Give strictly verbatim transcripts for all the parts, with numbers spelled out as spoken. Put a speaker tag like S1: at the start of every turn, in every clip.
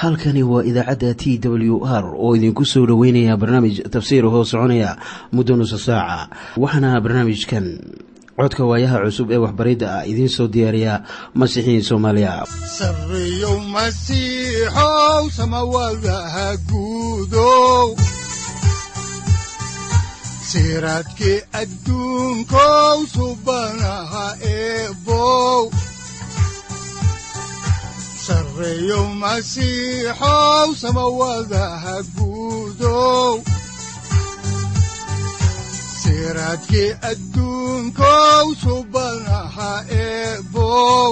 S1: halkani waa idaacadda T W R oo idinku soo dhaweynaya barnaamij tafsiir hoo soconaya muddo nusu saaca. Waxaana barnaamijkan codka waayaha cusub ee waxbaridda ah idin soo diyaariya Masiixiin Soomaaliya.
S2: Sarriyo Masiixow samawadaha guudow siraadkii adduunkow subanaha eebow Sarriyo Masiixow samawadaha guudow siraadkii adduunkow subanaha eebow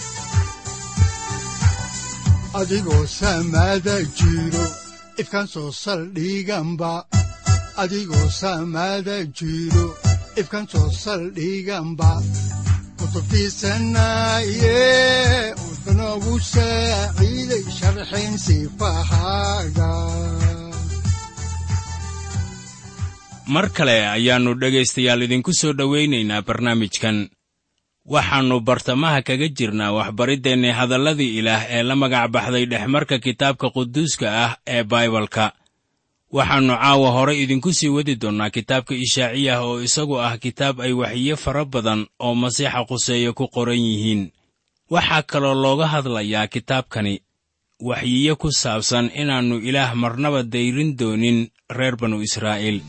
S2: adigoo samada jiro ifkaan soo saldhiganba adigoo samada jiro ifkaan soo saldhiganba kutubtiisanaye unogu saaciiday sharxin sifahaaga.
S3: mar kale ayaannu dhegaystayaal idinku soo dhowaynaynaa barnaamijkan. waxaannu bartamaha kaga jirnaa waxbariddeenni hadalladii ilaah ee la magac baxday dhexmarka kitaabka quduuska ah ee baibalka. waxaannu caawa hore idinku sii wadi doonnaa kitaabka ishaaciyah oo isagu ah kitaab ay waxyiyo fara badan oo masiixa quseeya ku qoran yihiin. waxaa kaloo looga hadlayaa kitaabkani waxyiyo ku saabsan inaannu ilaah marnaba dayrin doonin reer banu israa'iil.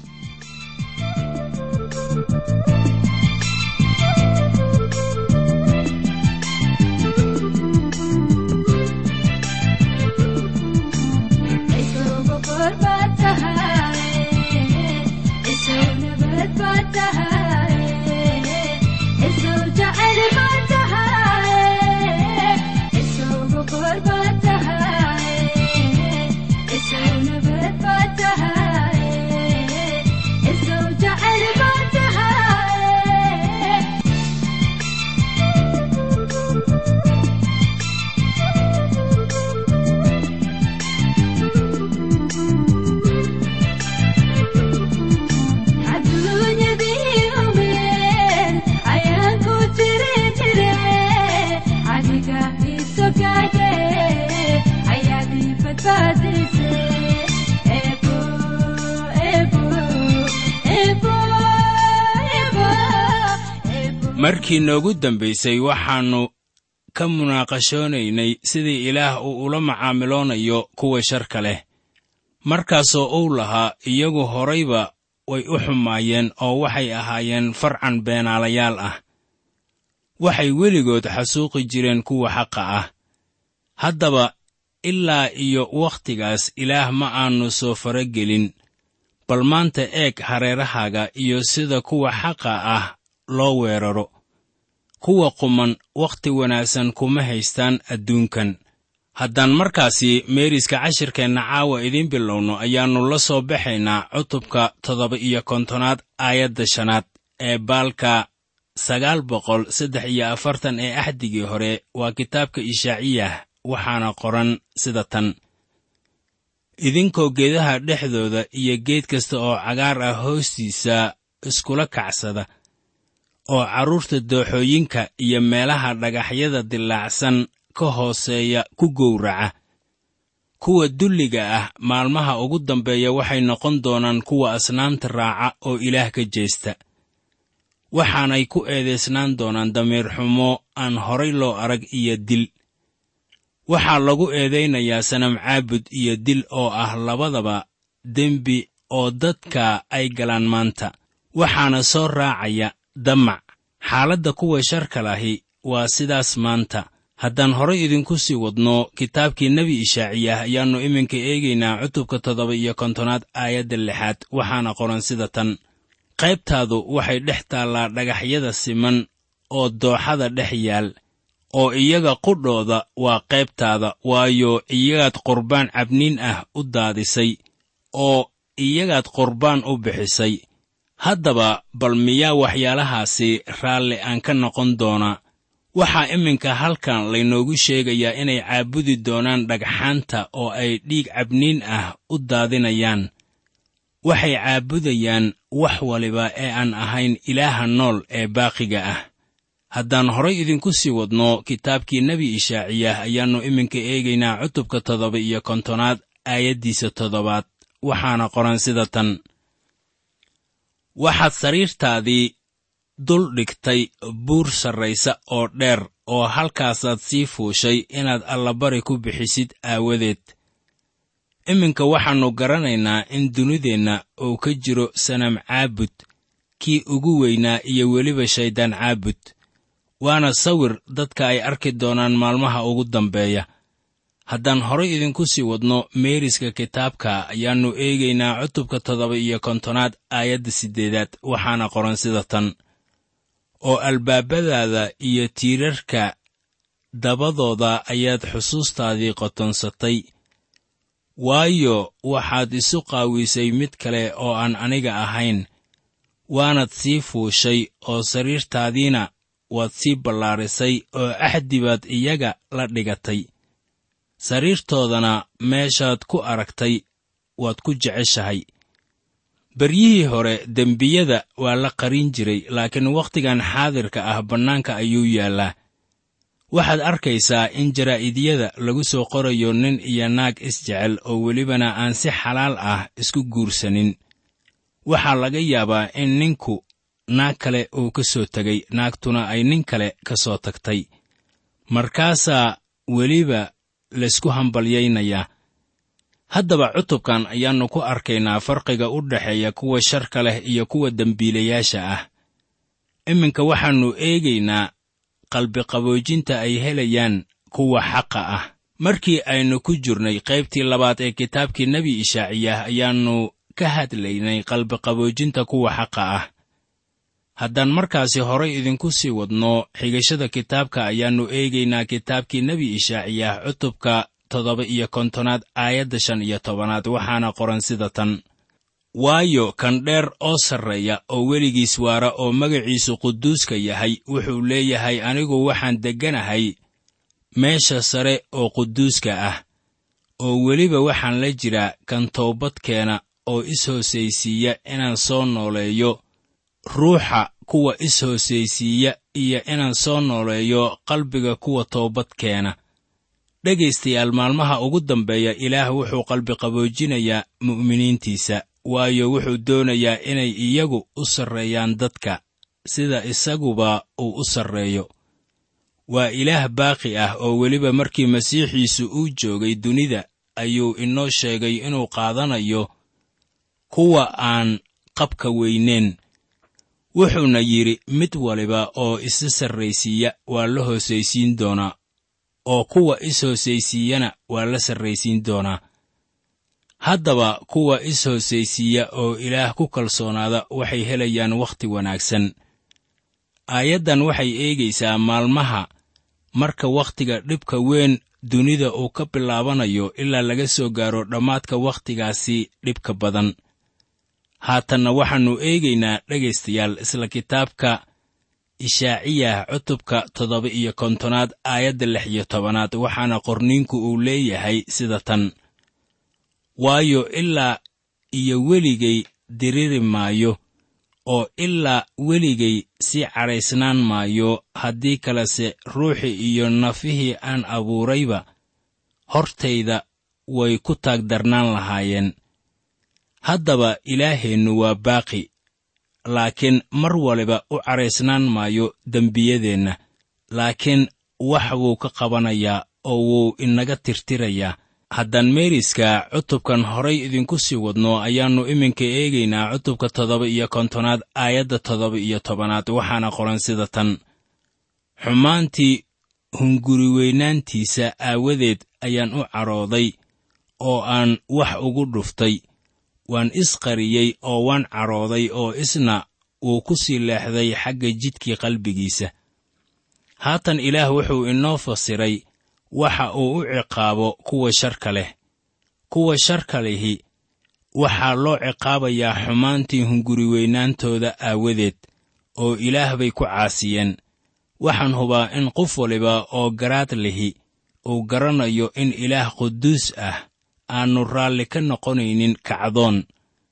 S3: markii noogu dambaysay waxaannu ka munaaqashoonaynay sidii ilaah uu ula macaamiloonayo kuwa sharka leh. markaasoo uu lahaa iyagu horayba way u xumaayeen oo waxay ahaayeen farcan beenaalayaal ah. waxay weligood xasuuqi jireen kuwa xaqa ah. haddaba ilaa iyo wakhtigaas ilaah ma aannu soo faragelin. bal maanta eeg hareerahaaga iyo sida kuwa xaqa ah loo weeraro. kuwa quman wakhti wanaagsan kuma haystaan adduunkan. haddaan markaasi meeriska cashirkeenna caawa idiin bilowno ayaannu la soo baxaynaa cutubka toddoba iyo kontonaad aayadda shanaad ee baalka sagaal boqol saddex iyo afartan ee axdigii hore waa kitaabka ishaaciyah. waxaana qoran sida tan: idinkoo geedaha dhexdooda iyo geed kasta oo cagaar ah hoostiisa iskula kacsada oo carruurta dooxooyinka iyo meelaha dhagaxyada dillaacsan ka hooseeya ku gowraca. kuwa dulliga ah maalmaha ugu dambeeya waxay noqon doonaan kuwa asnaamta raaca oo ilaah ka jeesta. waxaanay ku eedaysnaan doonaan damiir xumo aan horay loo arag iyo dil. waxaa lagu eedaynayaa sanam caabud iyo dil oo ah labadaba dembi oo dadka ay galaan maanta. waxaana soo raacaya damac. xaaladda kuwa sharka lahi waa sidaas maanta. haddaan horay idinku sii wadno kitaabkii nebi ishaaciyah ayaannu iminka eegaynaa cutubka toddoba iyo kontonaad aayadda lixaad. waxaana qoran sida tan: qaybtaadu waxay dhex taallaa dhagaxyada siman oo dooxada dhex yaal, oo iyaga qudhooda waa qaybtaada, waayo iyagaad qurbaan cabniin ah u daadisay oo iyagaad qurbaan u bixisay. haddaba bal miyaa waxyaalahaasi raalli aan ka noqon doonaa? waxaa iminka halkan laynoogu sheegayaa inay caabudi doonaan dhagxaanta oo ay dhiig cabniin ah u daadinayaan. waxay caabudayaan wax waliba ee aan ahayn ilaaha nool ee baaqiga ah. haddaan horay idinku sii wadno kitaabkii nebi ishaaciyah ayaannu iminka eegaynaa cutubka toddoba iyo kontonaad aayaddiisa toddobaad, waxaana qoran sida tan: waxaad sariirtaadii dul dhigtay buur sarraysa oo dheer, oo halkaasaad sii fuushay inaad allabari ku bixisid aawadeed. iminka waxaannu garanaynaa in dunideenna uu ka jiro sanam caabud, kii ugu weynaa iyo weliba shayddaan caabud, waana sawir dadka ay arki doonaan maalmaha ugu dambeeya. haddaan horay idinku sii wadno meeriska kitaabka ayaannu eegaynaa cutubka toddoba iyo kontonaad aayadda siddeedaad, waxaana qoran sida tan: oo albaabadaada iyo tiirarka dabadooda ayaad xusuustaadii qotonsatay, waayo waxaad isu qaawisay mid kale oo aan aniga ahayn, waanaad sii fuushay oo sariirtaadiina waad sii ballaarisay, oo axdi baad iyaga la dhigatay. sariirtoodana meeshaad ku aragtay waad ku jeceshahay. beryihii hore dembiyada waa la qarin jiray, laakiin wakhtigan xaadirka ah bannaanka ayuu yaallaa. waxaad arkaysaa in jaraa'idiyada lagu soo qorayo nin iyo naag isjecel oo welibana aan si xalaal ah isku guursanin. waxaa laga yaabaa in ninku naag kale uu ka soo tegay, naagtuna ay nin kale ka soo tagtay. markaasaa weliba laysku hambalyaynayaa. haddaba cutubkan ayaannu ku arkaynaa farqiga u dhexeeya kuwa sharka leh iyo kuwa dembiilayaasha ah. iminka waxaannu eegaynaa qalbiqaboojinta ay helayaan kuwa xaqa ah. markii aynu ku jirnay qaybtii labaad ee kitaabkii nebi ishaaciyah ayaannu ka hadlaynay qalbiqaboojinta kuwa xaqa ah. haddaan markaasi horay idinku sii wadno xigashada kitaabka ayaannu eegaynaa kitaabkii nebi ishaaciyah cutubka toddoba iyo kontonaad aayadda shan iyo tobanaad, waxaana qoran sida tan: waayo kan dheer oo sarreeya oo weligiis waara oo magaciisu quduuska yahay wuxuu leeyahay, anigu waxaan degganahay meesha sare oo quduuska ah, oo weliba waxaan la jiraa kan toobadkeena oo is-hoosaysiiya inaan soo nooleeyo ruuxa kuwa is-hoosaysiiya iyo inaan soo nooleeyo qalbiga kuwa toobadkeena. dhegaystayaal, maalmaha ugu dambeeya ilaah wuxuu qalbiqaboojinayaa mu'miniintiisa, waayo wuxuu doonayaa inay iyagu u sarreeyaan dadka sida isaguba uu u sarreeyo. waa ilaah baaqi ah oo weliba markii masiixiisu uu joogay dunida ayuu inoo sheegay inuu qaadanayo kuwa aan qabka weyneyn. wuxuuna yidhi, mid waliba oo isa sarraysiiya waa la hoosaysiin doonaa, oo kuwa is-hoosaysiiyana waa la sarraysiin doonaa. haddaba kuwa is-hoosaysiiya oo ilaah ku kalsoonaada waxay helayaan wakhti wanaagsan. aayaddan waxay eegaysaa maalmaha marka wakhtiga dhibka weyn dunida uu ka bilaabanayo ilaa laga soo gaaro dhammaadka wakhtigaasi dhibka badan. haatanna waxaannu eegaynaa dhegaystayaal isla kitaabka ishaaciyah cutubka toddoba iyo kontonaad aayadda lix iyo tobanaad, waxaana qorniinku uu leeyahay sida tan: waayo ilaa iyo weligay diriri maayo, oo ilaa weligay sii cadhaysnaan maayo, haddii kalese ruuxii iyo nafihii aan abuurayba hortayda way ku taagdarnaan lahaayeen. haddaba ilaaheennu waa baaqi, laakiin mar waliba u cadhaysnaan maayo dembiyadeenna, laakiin wax wuu ka qabanayaa oo wuu inaga tirtirayaa. haddaan meeriska cutubkan horay idinku sii wadno ayaannu iminka eegaynaa cutubka toddoba iyo kontonaad aayadda toddoba iyo tobanaad, waxaana qoran sida tan: xumaantii hunguriweynaantiisa aawadeed ayaan u cadhooday oo aan wax ugu dhuftay, waan isqariyey oo waan cadhooday, oo isna wuu ku sii leexday xagga jidkii qalbigiisa. haatan ilaah wuxuu inoo fasiray waxa uu u ciqaabo kuwa sharka leh. kuwa sharka lihi waxaa loo ciqaabayaa xumaantii hunguriweynaantooda aawadeed, oo ilaah bay ku caasiyeen. waxaan hubaa in qof waliba oo garaad lihi uu garanayo in ilaah quduus ah aannu raalli ka noqonaynin kacdoon.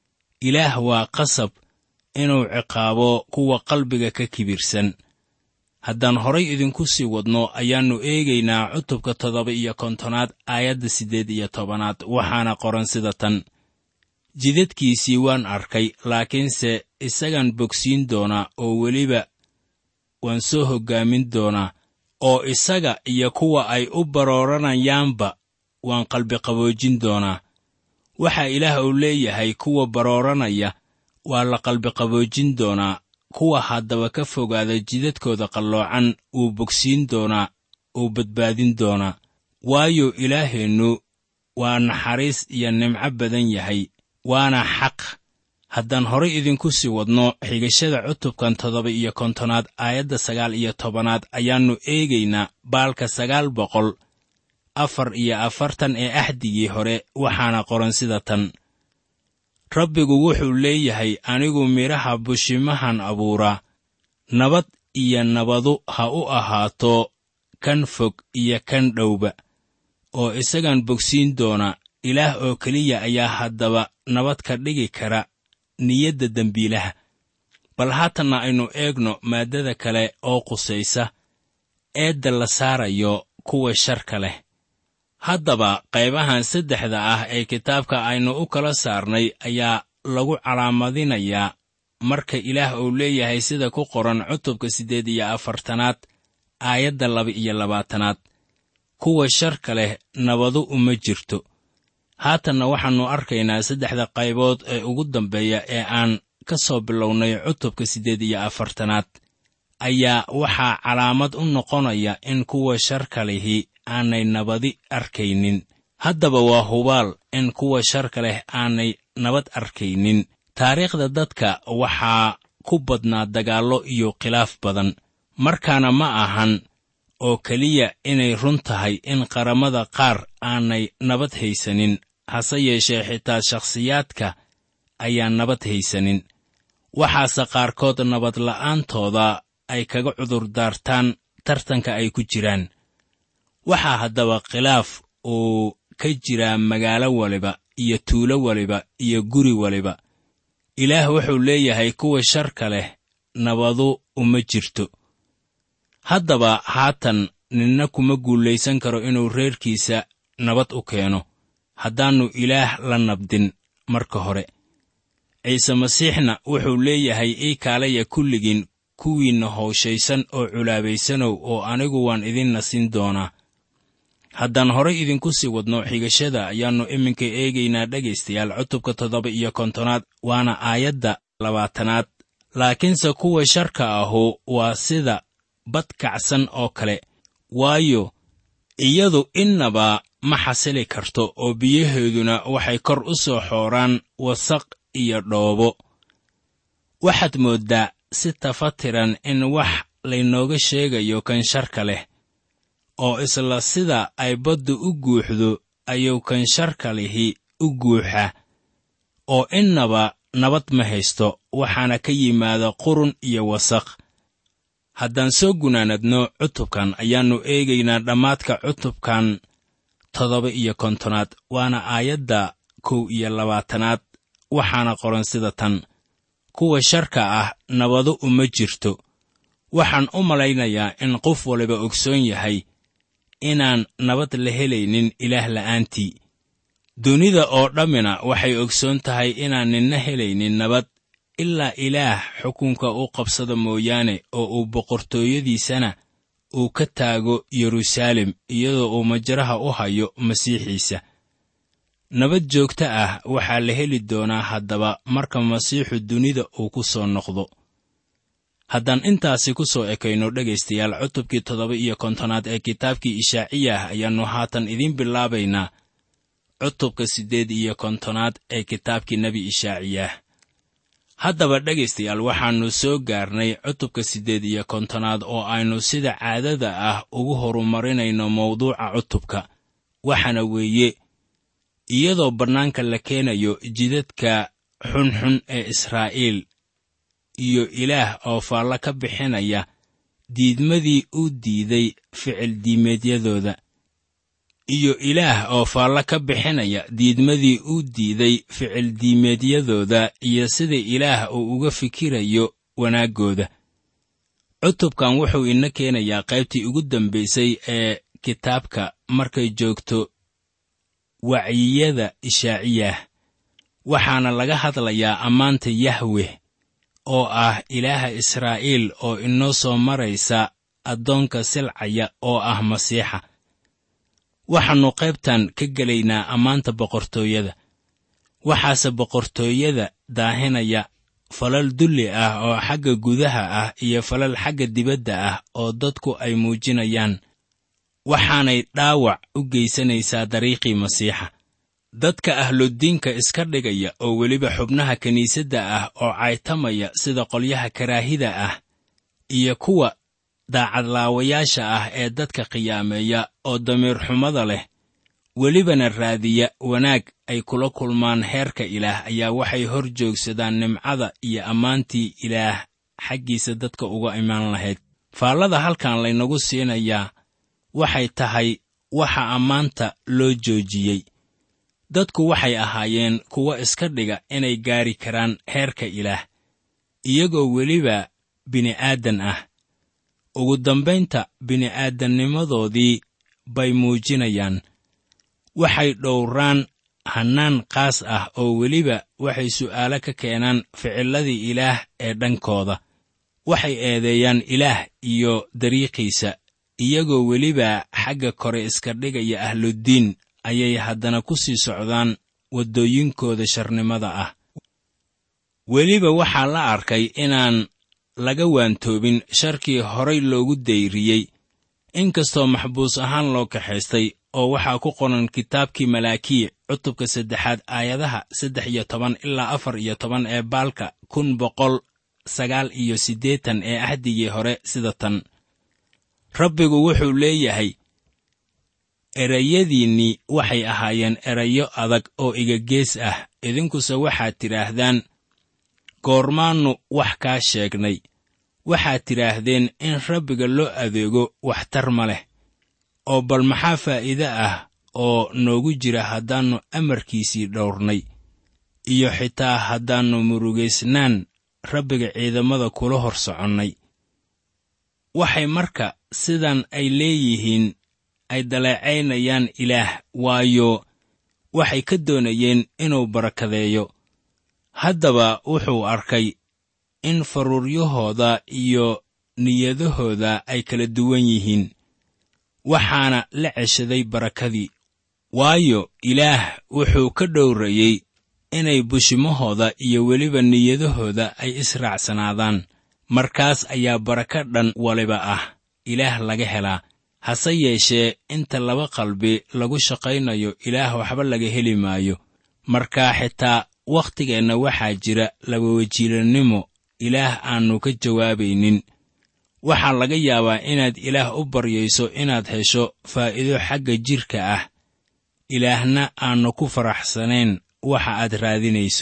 S3: ilaah waa qasab inuu ciqaabo kuwa qalbiga ka kibirsan. haddaan horay idinku sii wadno ayaannu eegaynaa cutubka toddoba iyo kontonaad aayadda siddeed iyo tobanaad waxaana qoran sida tan: jidadkiisii waan arkay, laakiinse isagaan bogsiin doonaa oo weliba waan soo hoggaamin doonaa, oo isaga iyo kuwa ay u barooranayaanba waan qalbiqaboojin doonaa. waxaa ilaah uu leeyahay kuwa barooranaya waa la qalbiqaboojin doonaa, kuwa haddaba ka fogaada jidadkooda qalloocan wuu bogsiin doonaa, uu badbaadin doonaa. waayo ilaaheennu waa naxariis iyo nimco badan yahay, waana xaq. haddaan horay idinku sii wadno xigashada cutubkan toddoba iyo kontonaad aayadda sagaal iyo tobanaad ayaannu eegaynaa baalka sagaal boqol afar iyo afartan ee axdigii hore, waxaana qoran sida tan: rabbigu wuxuu leeyahay, anigu midhaha bushimahan abuuraa, nabad iyo nabadu ha u ahaato kan fog iyo kan dhowba, oo isagaan bogsiin doonaa. ilaah oo keliya ayaa haddaba nabad ka dhigi kara niyadda dembiilaha. bal haatanna aynu eegno maaddada kale oo qusaysa eedda la saarayo kuwa sharka leh. haddaba qaybahan saddexda ah ee kitaabka aynu u kala saarnay ayaa lagu calaamadinayaa marka ilaah uu leeyahay sida ku qoran cutubka siddeed iyo afartanaad aayadda laba iyo labaatanaad: kuwa sharka leh nabadu uma jirto. haatanna waxaannu arkaynaa saddexda qaybood ee ugu dambeeya ee aan ka soo bilownay cutubka siddeed iyo afartanaad ayaa waxaa calaamad u noqonaya in kuwa sharka lihi aanay nabadi arkaynin. haddaba waa hubaal in kuwa sharka leh aanay nabad arkaynin. taariikhda dadka waxaa ku badnaa dagaallo iyo khilaaf badan, markaana ma ahan oo keliya inay run tahay in qaramada qaar aanay nabad haysanin, hase yeeshee xitaa shakhsiyaadka ayaan nabad haysanin. waxaase qaarkood nabadla'aantooda ay kaga cudurdaartaan tartanka ay ku jiraan. waxaa haddaba khilaaf uu ka jiraa magaalo waliba iyo tuulo waliba iyo guri waliba. ilaah wuxuu leeyahay kuwa sharka leh nabadu uma jirto. haddaba haatan ninna kuma guulaysan karo inuu reerkiisa nabad u keeno haddaannu ilaah la nabdin marka hore. ciise masiixna wuxuu leeyahay ii kaalaya kulligiin kuwiinna howshaysan oo culaabaysanow, oo anigu waan idin nasin doonaa. haddaan horay idinku sii wadno xigashada ayaannu iminka eegaynaa dhegaystayaal cutubka toddoba iyo kontonaad, waana aayadda labaatanaad: laakiinse kuwa sharka ahu waa sida bad kacsan oo kale, waayo iyadu innaba ma xasili karto, oo biyaheeduna waxay kor u soo xooraan wasaq iyo dhoobo. waxaad mooddaa si tafatiran in wax laynooga sheegayo kan sharka leh, oo isla sida ay baddu u guuxdo ayuu kan sharka lihi u guuxa, oo innaba nabad ma haysto, waxaana ka yimaada qurun iyo wasaq. haddaan soo gunaanadno cutubkan ayaannu eegaynaa dhammaadka cutubkan toddoba iyo kontonaad, waana aayadda kow iyo labaatanaad, waxaana qoran sida tan: kuwa sharka ah nabadu uma jirto. waxaan u malaynayaa in qof waliba ogsoon yahay inaan nabad la helaynin ilaah la'aantii. dunida oo dhammina waxay ogsoon tahay inaan ninna helaynin nabad ilaa ilaah xukunka u qabsada mooyaane, oo uu boqortooyadiisana uu ka taago yeruusaalem iyadoo uu majraha u hayo masiixiisa. nabad joogto ah waxaa la heli doonaa haddaba marka masiixu dunida uu ku soo noqdo. haddaan intaasi ku soo ekayno dhegaystayaal cutubkii toddoba iyo kontonaad ee kitaabkii ishaaciyah ayaannu haatan idiin bilaabaynaa cutubka siddeed iyo kontonaad ee kitaabkii nebi ishaaciyah. haddaba dhegaystayaal waxaannu soo gaarnay cutubka siddeed iyo kontonaad oo aynu sida caadada ah ugu horumarinayno mawduuca cutubka, waxaana weeye iyadoo bannaanka la keenayo jidadka xunxun ee israa'iil, iyo ilaah oo faallo ka bixinaya diidmadii uu diiday ficil diimeedyadooda iyo ilaah oo faallo ka bixinaya diidmadii uu diiday ficil diimeedyadooda iyo sida ilaah uu uga fikirayo wanaaggooda. cutubkan wuxuu ina keenayaa qaybtii ugu dambaysay ee kitaabka markay joogto wacyiyada ishaaciyah, waxaana laga hadlayaa ammaanta yahweh oo ah ilaaha Israa'iil oo inoo soo maraysa addoonka silcaya oo ah Masiixa. waxaannu qaybtan ka gelaynaa ammaanta boqortooyada. waxaase boqortooyada daahinaya falal dulli ah oo xagga gudaha ah iyo falal xagga dibadda ah oo dadku ay muujinayaan, waxaanay dhaawac u geysanaysaa dariiqii Masiixa. dadka ahludiinka iska dhigaya oo weliba xubnaha kiniisadda ah oo caytamaya sida qolyaha karaahida ah iyo kuwa daacadlaawayaasha ah ee dadka qiyaameeya oo damiir xumada leh, welibana raadiya wanaag ay kula kulmaan heerka ilaah, ayaa waxay hor joogsadaan nimcada iyo ammaantii ilaah xaggiisa dadka uga imaan lahayd. faallada halkan laynagu siinayaa waxay tahay waxa ammaanta loo joojiyey. dadku waxay ahaayeen kuwa iska dhiga inay gaari karaan heerka ilaah, iyagoo weliba bini'aadan ah. ugu dambaynta bini'aadannimadoodii bay muujinayaan. waxay dhowraan hannaan qaas ah oo weliba waxay su'aalo ka keenaan ficilladii ilaah ee dhankooda. waxay eedeeyaan ilaah iyo dariiqiisa, iyagoo weliba xagga kore iska dhigaya ahludiin ayay haddana ku sii socdaan waddooyinkooda sharnimada ah. weliba waxaa la arkay inaan laga waantoobin sharkii horay loogu dayriyey, inkastoo maxbuus ahaan loo kaxaystay, oo waxaa ku qoran kitaabkii Malaakiya cutubka saddexaad aayadaha saddex iyo toban ilaa afar iyo toban ee baalka kun boqol sagaal iyo siddeetan ee ahdigii hore sida tan: rabbigu wuxuu leeyahay, erayadiinnii waxay ahaayeen erayo adag oo iga gees ah, idinkuse waxaad tidhaahdaan, goormaannu wax kaa sheegnay? waxaad tidhaahdeen in rabbiga loo adeego waxtar ma leh. oo bal maxaa faa'iide ah oo noogu jira haddaannu amarkiisii dhowrnay, iyo xitaa haddaannu murugaysnaan rabbiga ciidamada kula hor soconnay? waxay marka sidan ay leeyihiin ay daleecaynayaan ilaah, waayo waxay ka doonayeen inuu barakadeeyo. haddaba wuxuu arkay in faruuryahooda iyo niyadahooda ay kala duwan yihiin, waxaana la ceshaday barakadii. waayo ilaah wuxuu ka dhowrayey inay bushimahooda iyo weliba niyadahooda ay israacsanaadaan. markaas ayaa baraka dhan waliba ah ilaah laga helaa. hase yeeshee inta laba qalbi lagu shaqaynayo ilaah waxba laga heli maayo. markaa xitaa wakhtigeenna waxaa jira labawajiilannimo ilaah aannu ka jawaabaynin. waxaa laga yaabaa inaad ilaah u baryayso inaad hesho faa'iido xagga jidhka ah, ilaahna aannu ku faraxsanayn waxa aad raadinayso.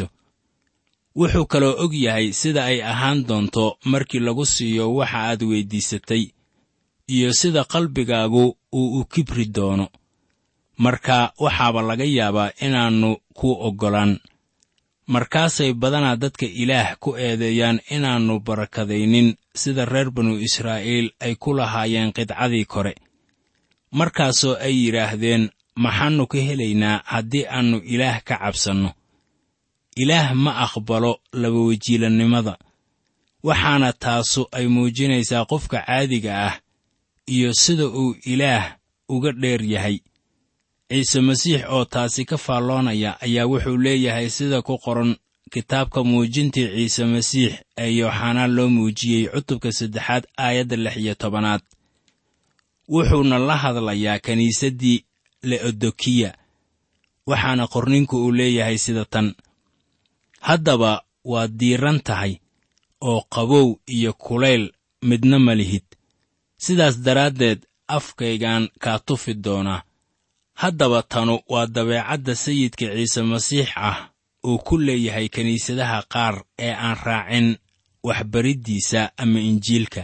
S3: wuxuu kaloo og yahay sida ay ahaan doonto markii lagu siiyo waxa aad weyddiisatay, iyo sida qalbigaagu uu u kibri doono. marka waxaaba laga yaabaa inaannu kuu oggolaan. markaasay badanaa dadka ilaah ku eedeeyaan inaannu barakadaynin sida reer banu Israa'iil ay ku lahaayeen qidcadii kore. markaasoo ay yidhaahdeen, maxaannu ka helaynaa haddii aannu ilaah ka cabsanno? ilaah ma aqbalo labawajiilannimada. waxaana taasu ay muujinaysaa qofka caadiga ah iyo sida uu ilaah uga dheer yahay. ciise masiix oo taasi ka faalloonaya ayaa wuxuu leeyahay sida ku qoran kitaabka muujintii ciise masiix ee yooxanaa loo muujiyey cutubka saddexaad aayadda lix iyo tobanaad. wuxuuna la hadlayaa kiniisaddii le'odokiya, waxaana qorninku uu leeyahay sida tan: haddaba waad diiran tahay oo qabow iyo kulayl midna ma lihid. sidaas daraaddeed afkaygaan kaa tufi doonaa. haddaba tanu waa dabeecadda sayidka ciise masiix ah uu ku leeyahay kiniisadaha qaar ee aan raacin waxbariddiisa ama injiilka.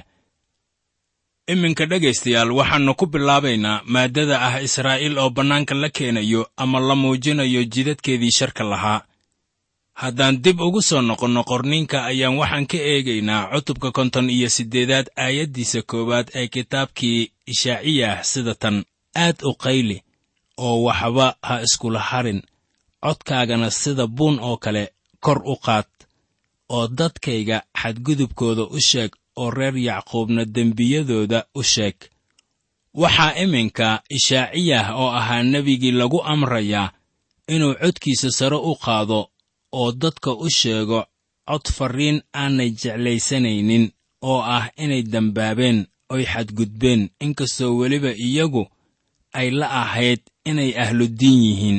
S3: iminka dhegaystayaal, waxaannu ku bilaabaynaa maaddada ah Israa'iil oo bannaanka la keenayo ama la muujinayo jidadkeedii sharka lahaa. haddaan dib ugu soo noqonno qorniinka ayaan waxaan ka eegaynaa cutubka konton iyo siddeedaad aayaddiisa koowaad ee kitaabkii ishaaciyah sida tan: aad u qayli oo waxba ha iskula harin, codkaagana sida buun oo kale kor u qaad, oo dadkayga xadgudubkooda u sheeg oo reer yacquubna dembiyadooda u sheeg. waxaa iminka ishaaciyah oo ahaa nebigii lagu amrayaa inuu codkiisa sare u qaado oo dadka u sheego cod farriin aanay jeclaysanaynin, oo ah inay dembaabeen oy xadgudbeen, inkastoo weliba iyagu ay la ahayd inay ahludiin yihiin.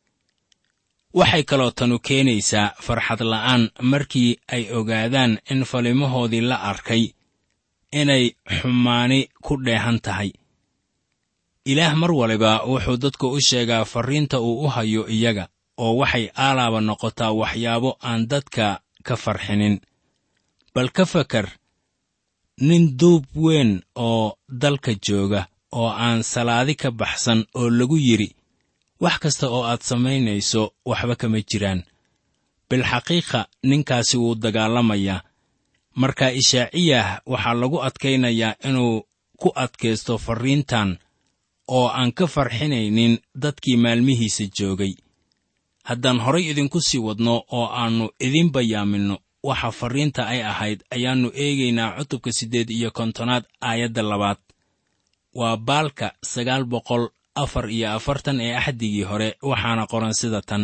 S3: waxay kaloo tanu keenaysaa farxad la'aan markii ay ogaadaan in falimahoodii la arkay inay xumaani ku dheehan tahay. ilaah mar waliba wuxuu dadku u sheegaa farriinta uu u hayo iyaga, oo waxay aalaaba noqotaa waxyaabo aan dadka ka farxinin. bal ka fakar nin duub weyn oo dalka jooga oo aan salaadi ka baxsan oo lagu yidhi, wax kasta oo aad samaynayso waxba kama jiraan. bilxaqiiqa ninkaasi wuu dagaalamayaa. marka ishaaciyah waxaa lagu adkaynayaa inuu ku adkaysto farriintan oo aan ka farxinaynin dadkii maalmihiisa joogay. haddaan horay idinku sii wadno oo aannu idin bayaaminno waxa farriinta ay ahayd, ayaannu eegaynaa cutubka siddeed iyo kontonaad aayadda labaad. waa baalka sagaal boqol afar iyo afartan ee axdigii hore, waxaana qoran sida tan: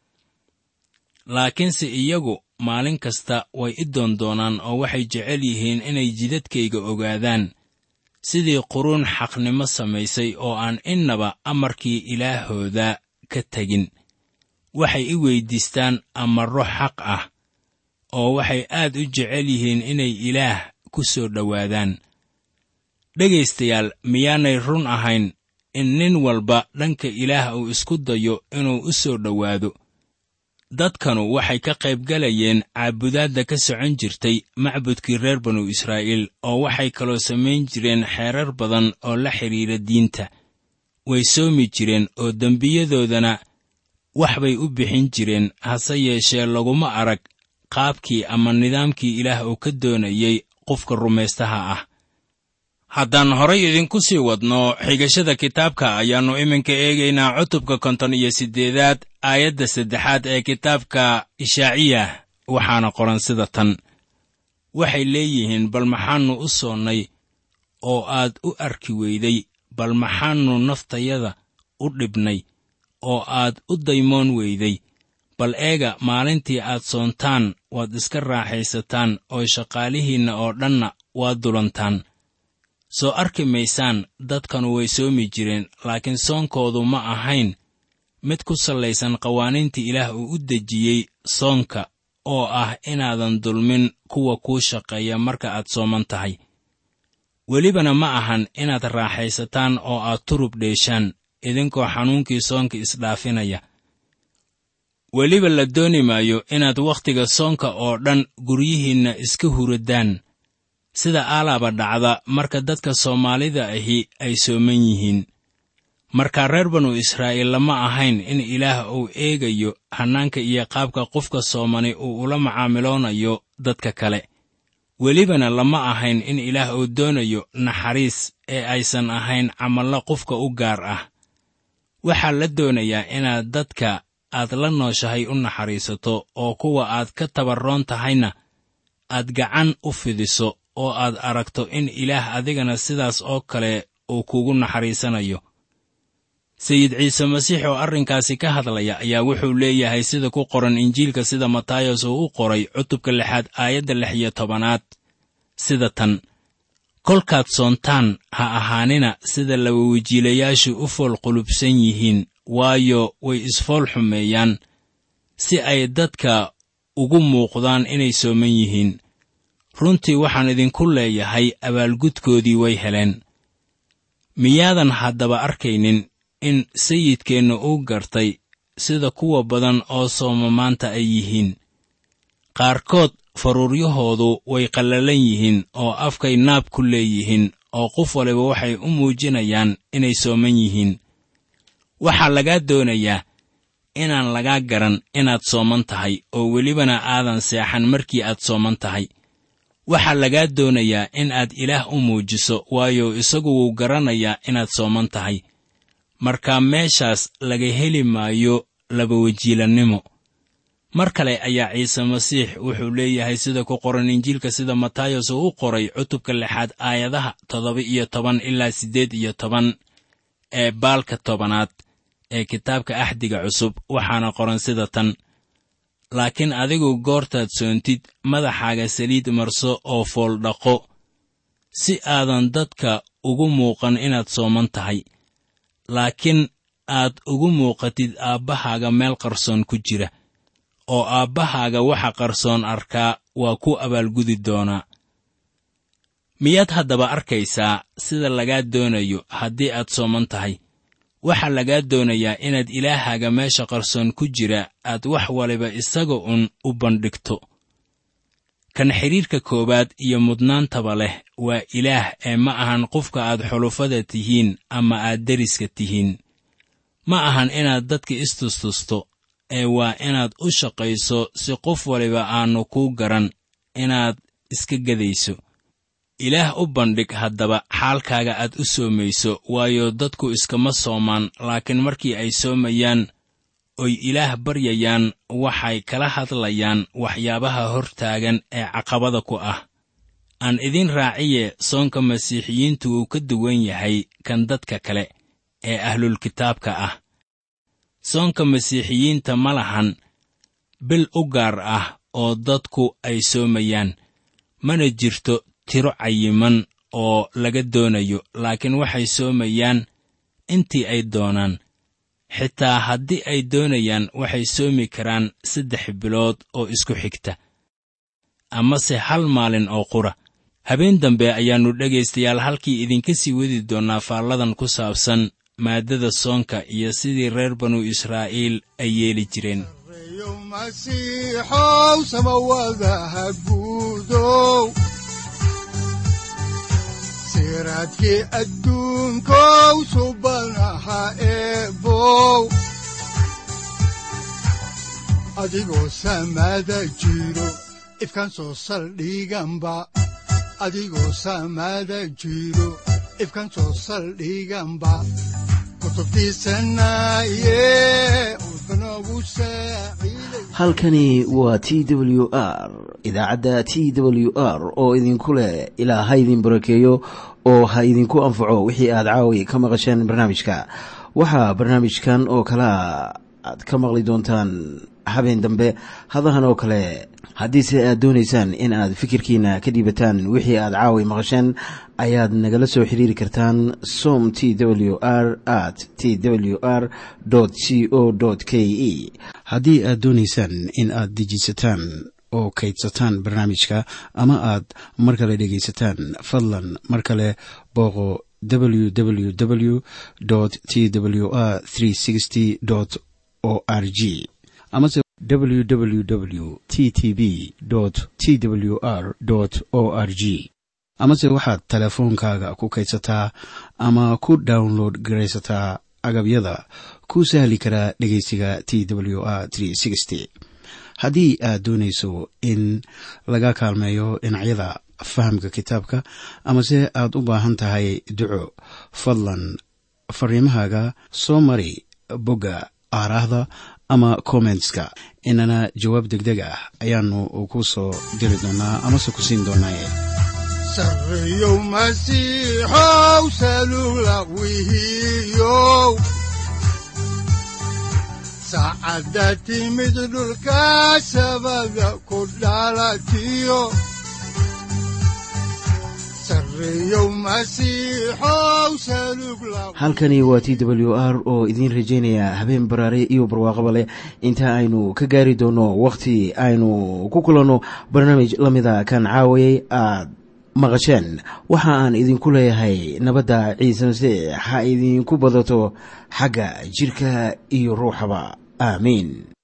S3: laakiinse iyagu maalin kasta way i doondoonaan oo waxay jecel yihiin inay jidadkayga ogaadaan, sidii quruun xaqnimo samaysay oo aan innaba amarkii ilaahooda ka tegin. waxay i weyddiistaan amarro xaq ah, oo waxay aad u jecel yihiin inay ilaah ku soo dhowaadaan. dhegaystayaal, miyaanay run ahayn in nin walba dhanka ilaah uu isku dayo inuu u soo dhowaado? dadkanu waxay ka qaybgalayeen caabudaadda ka socon jirtay macbudkii reer banu israa'iil, oo waxay kaloo samayn jireen xeerar badan oo la xidhiidha diinta. way soomi jireen oo dembiyadoodana wax bay u bixin jireen, hase yeeshee laguma arag qaabkii ama nidaamkii ilaah uu ka doonayey qofka rumaystaha ah. haddaan horay idinku sii wadno xigashada kitaabka, ayaannu iminka eegaynaa cutubka konton iyo siddeedaad aayadda saddexaad ee kitaabka ishaaciyah, waxaana qoran sida tan: waxay leeyihiin, bal maxaannu u soonnay oo aad u arki weyday? bal maxaannu naftayada u dhibnay oo aad u daymoon weyday? bal eega, maalintii aad soontaan waad iska raaxaysataan, oo shaqaalihiinna oo dhanna waad dulantaan. soo arki maysaan dadkanu way soomi jireen, laakiin soonkoodu ma ahayn mid ku sallaysan qawaaniintii ilaah uu u dejiyey soonka, oo ah inaadan dulmin kuwa kuu shaqeeya marka aad sooman tahay. welibana ma ahan inaad raaxaysataan oo aad turub dheeshaan, idinkoo xanuunkii soonka isdhaafinaya. weliba la dooni maayo inaad wakhtiga soonka oo dhan guryihiinna iska huradaan, sida aalaaba dhacda marka dadka Soomaalida ahi ay sooman yihiin. markaa reer banu israa'iil lama ahayn in ilaah uu eegayo hannaanka iyo qaabka qofka soomani uu ula macaamiloonayo dadka kale. welibana lama ahayn in ilaah uu doonayo naxariis ee aysan ahayn camallo qofka u gaar ah. waxaa la doonayaa inaad dadka aad la nooshahay u naxariisato, oo kuwa aad ka tabarroon tahayna aad gacan u fidiso, oo aad aragto in ilaah adigana sidaas oo kale uu kugu naxariisanayo. sayid ciise masiix oo arrinkaasi ka hadlaya ayaa wuxuu leeyahay sida ku qoran injiilka sida matayos uu u qoray cutubka lixaad aayadda lix iyo tobanaad sida tan: kolkaad soontaan ha ahaanina sida labawajiilayaashu u fool qulubsan yihiin, waayo way isfool xumeeyaan si ay dadka ugu muuqdaan inay sooman yihiin. runtii waxaan idinku leeyahay abaalgudkoodii way heleen. miyaadan haddaba arkaynin in sayidkeenna uu gartay sida kuwa badan oo sooma maanta ay yihiin? qaarkood faruuryahoodu way qallalan yihiin oo afkay naab ku leeyihiin, oo qof waliba waxay u muujinayaan inay sooman yihiin. waxaa lagaa doonayaa inaan lagaa garan inaad sooman tahay oo welibana aadan seexan markii aad sooman tahay. waxaa lagaa doonayaa in aad ilaah u muujiso, waayo isagu wuu garanayaa inaad sooman tahay. markaa meeshaas laga heli maayo labawajiilannimo. mar kale ayaa ciise masiix wuxuu leeyahay sida ku qoran injiilka sida matayos uu u qoray cutubka lixaad aayadaha toddoba iyo toban ilaa siddeed iyo toban ee baalka tobanaad ee kitaabka axdiga cusub, waxaana qoran sida tan: laakiin adigu goortaad soontid madaxaaga saliid marso oo fool dhaqo, si aadan dadka ugu muuqan inaad sooman tahay, laakiin aad ugu muuqatid aabbahaaga meel qarsoon ku jira, oo aabbahaaga waxa qarsoon arkaa waa ku abaalgudi doonaa. miyaad haddaba arkaysaa sida lagaa doonayo haddii aad sooman tahay? waxaa lagaa doonayaa inaad ilaahaaga meesha qarsoon ku jira aad wax waliba isaga un u bandhigto. kan xidhiirka koowaad iyo mudnaantaba leh waa ilaah ee ma ahan qofka aad xulufada tihiin ama aad deriska tihiin. ma ahan inaad dadka istustusto, ee waa inaad u shaqayso si qof waliba aanu kuu garan inaad iska gedayso. ilaah u bandhig haddaba xaalkaaga aad u soomayso, waayo dadku iskama soomaan, laakiin markii ay soomayaan oy ilaah baryayaan waxay kala hadlayaan waxyaabaha hor taagan ee caqabada ku ah. aan idin raaciye, soonka masiixiyiintu wuu ka duwan yahay kan dadka kale ee ahlulkitaabka ah. soonka masiixiyiinta ma lahan bil u gaar ah oo dadku ay soomayaan, mana jirto tiro cayiman oo laga doonayo, laakiin waxay soomayaan intii ay doonaan. xitaa haddii ay doonayaan waxay soomi karaan saddex bilood oo isku xigta, amase hal maalin oo qura. habeen dambe ayaannu dhegaystayaal halkii idinka sii wadi doonnaa faalladan ku saabsan maaddada soonka iyo sidii reer banu israa'iil ay yeeli jireen.
S2: reeyow masiixow samawadaha guudow, siraadkii adduunkow subanaha eebow, adigoo samada jiro ifkan soo saldhiganba, adigoo samada jiro ifkan soo saldhiganba.
S1: halkani waa t w r, idaacadda t w r oo idinku leh ilaa ha idin barakeeyo oo ha idinku anfaco wixii aad caawi ka maqasheen barnaamijka. waxaa barnaamijkan oo kalea aad ka maqli doontaan habeen dambe hadahan oo kale. haddiise aad doonaysaan in aad fikirkiina ka dhiibataan wixii aad caawi maqasheen, ayaad nagala soo xiriiri kartaan som t w r at t w r c o k e. haddii aad doonaysaan in aad dejisataan oo kaydsataan barnaamijka ama aad mar kale dhegaysataan, fadlan mar kale booqo w w w t w r o r g amase w w w t t b t w r o r g. amase waxaad teleefoonkaaga ku kaydsataa ama ku download garaysataa agabyada ku sahli karaa dhegaysiga t w r. haddii aad doonayso in laga kaalmeeyo dhinacyada fahamka kitaabka, amase aad u baahan tahay duco, fadlan fariimahaaga soo mari bogga aaraahda ama commentska, inana jawaab degdeg ah ayaanu ku soo diri doonaa amase ku siin doonaaye.
S2: sareeyow masiixow salugla wihiyow, saacadda timid dhulka sabada ku dhalatiyo,
S1: halkani waa t w r oo idiin rajaynaya habeen baraare iyo barwaaqaba leh, inta aynu ka gaari doono wakhti aynu ku kulanno barnaamij la mida kan caawayay aad maqasheen. waxa aan idinku leeyahay nabadda ciise masiix ha idinku badato xagga jidhka iyo ruuxaba. aamiin.